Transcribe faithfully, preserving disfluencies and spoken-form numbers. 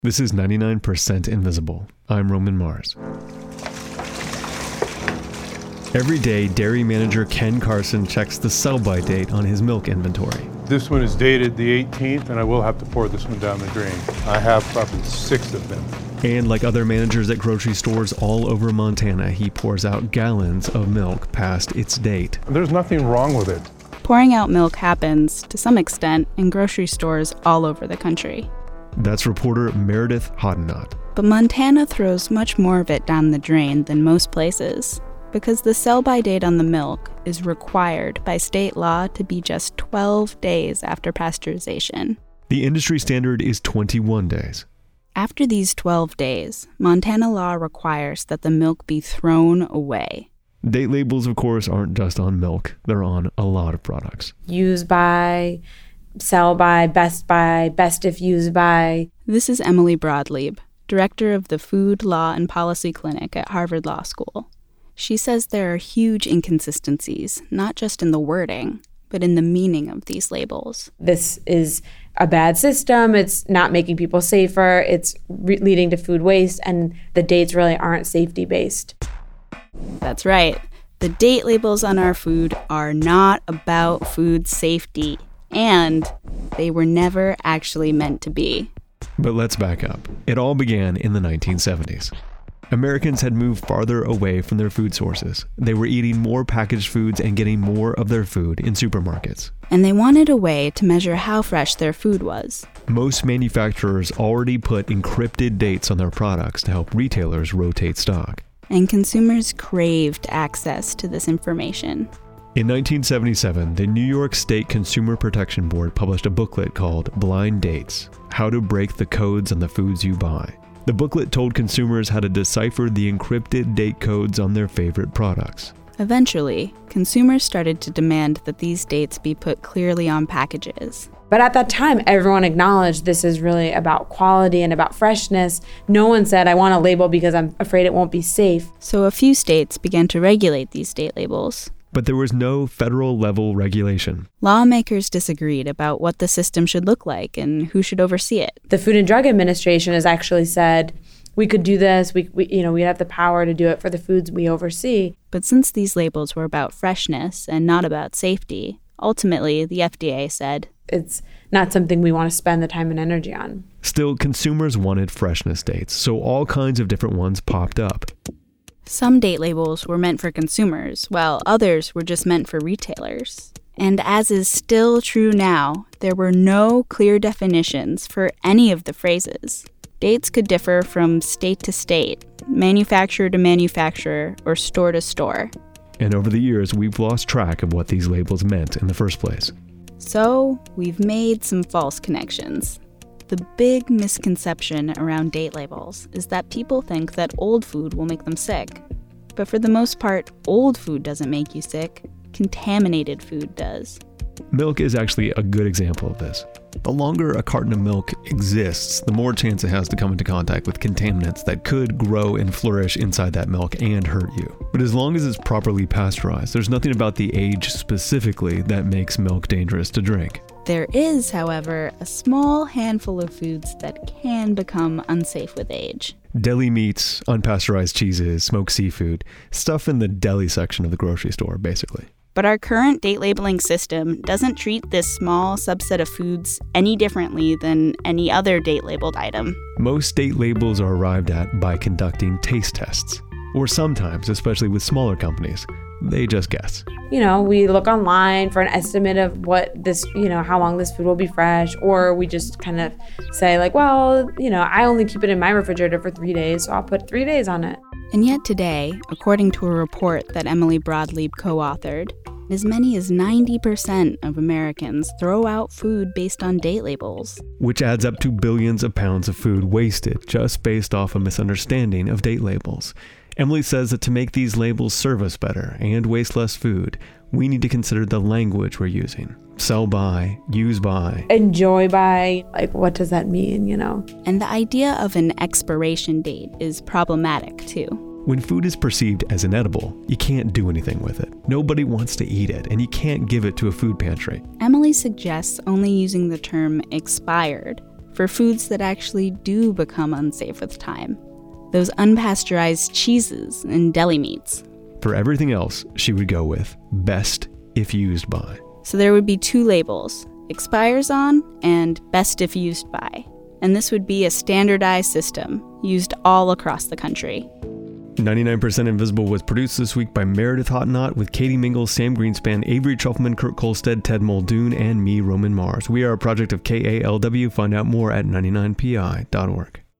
This is ninety-nine percent Invisible. I'm Roman Mars. Every day, dairy manager Ken Carson checks the sell-by date on his milk inventory. This one is dated the eighteenth, and I will have to pour this one down the drain. I have probably six of them. And like other managers at grocery stores all over Montana, he pours out gallons of milk past its date. There's nothing wrong with it. Pouring out milk happens, to some extent, in grocery stores all over the country. That's reporter Meredith Hoddenot. But Montana throws much more of it down the drain than most places, because the sell-by date on the milk is required by state law to be just twelve days after pasteurization. The industry standard is twenty-one days. After these twelve days, Montana law requires that the milk be thrown away. Date labels, of course, aren't just on milk. They're on a lot of products. Use by, sell by, best by, best if used by. This is Emily Broadleib, director of the Food, Law, and Policy Clinic at Harvard Law School. She says there are huge inconsistencies, not just in the wording, but in the meaning of these labels. This is a bad system. It's not making people safer. It's re- leading to food waste, and the dates really aren't safety-based. That's right. The date labels on our food are not about food safety, and they were never actually meant to be. But let's back up. It all began in the nineteen seventies. Americans had moved farther away from their food sources. They were eating more packaged foods and getting more of their food in supermarkets. And they wanted a way to measure how fresh their food was. Most manufacturers already put encrypted dates on their products to help retailers rotate stock. And consumers craved access to this information. In nineteen seventy-seven, the New York State Consumer Protection Board published a booklet called Blind Dates: How to Break the Codes on the Foods You Buy. The booklet told consumers how to decipher the encrypted date codes on their favorite products. Eventually, consumers started to demand that these dates be put clearly on packages. But at that time, everyone acknowledged this is really about quality and about freshness. No one said, I want a label because I'm afraid it won't be safe. So a few states began to regulate these date labels. But there was no federal-level regulation. Lawmakers disagreed about what the system should look like and who should oversee it. The Food and Drug Administration has actually said, we could do this, we, we you know, we have the power to do it for the foods we oversee. But since these labels were about freshness and not about safety, ultimately the F D A said, it's not something we want to spend the time and energy on. Still, consumers wanted freshness dates, so all kinds of different ones popped up. Some date labels were meant for consumers, while others were just meant for retailers. And as is still true now, there were no clear definitions for any of the phrases. Dates could differ from state to state, manufacturer to manufacturer, or store to store. And over the years, we've lost track of what these labels meant in the first place. So, we've made some false connections. The big misconception around date labels is that people think that old food will make them sick. But for the most part, old food doesn't make you sick. Contaminated food does. Milk is actually a good example of this. The longer a carton of milk exists, the more chance it has to come into contact with contaminants that could grow and flourish inside that milk and hurt you. But as long as it's properly pasteurized, there's nothing about the age specifically that makes milk dangerous to drink. There is, however, a small handful of foods that can become unsafe with age. Deli meats, unpasteurized cheeses, smoked seafood, stuff in the deli section of the grocery store, basically. But our current date labeling system doesn't treat this small subset of foods any differently than any other date labeled item. Most date labels are arrived at by conducting taste tests. Or sometimes, especially with smaller companies, they just guess. You know, we look online for an estimate of what this, you know, how long this food will be fresh, or we just kind of say like, well, you know, I only keep it in my refrigerator for three days, so I'll put three days on it. And yet today, according to a report that Emily Broadleib co-authored, as many as ninety percent of Americans throw out food based on date labels. Which adds up to billions of pounds of food wasted just based off a misunderstanding of date labels. Emily says that to make these labels serve us better and waste less food, we need to consider the language we're using. Sell by, use by. Enjoy by, like what does that mean, you know? And the idea of an expiration date is problematic too. When food is perceived as inedible, you can't do anything with it. Nobody wants to eat it, and you can't give it to a food pantry. Emily suggests only using the term expired, for foods that actually do become unsafe with time. Those unpasteurized cheeses and deli meats. For everything else, she would go with best if used by. So there would be two labels, expires on and best if used by. And this would be a standardized system used all across the country. ninety-nine percent Invisible was produced this week by Meredith Hottenott with Katie Mingles, Sam Greenspan, Avery Trufelman, Kurt Kolstad, Ted Muldoon, and me, Roman Mars. We are a project of K A L W. Find out more at ninety-nine P I dot org.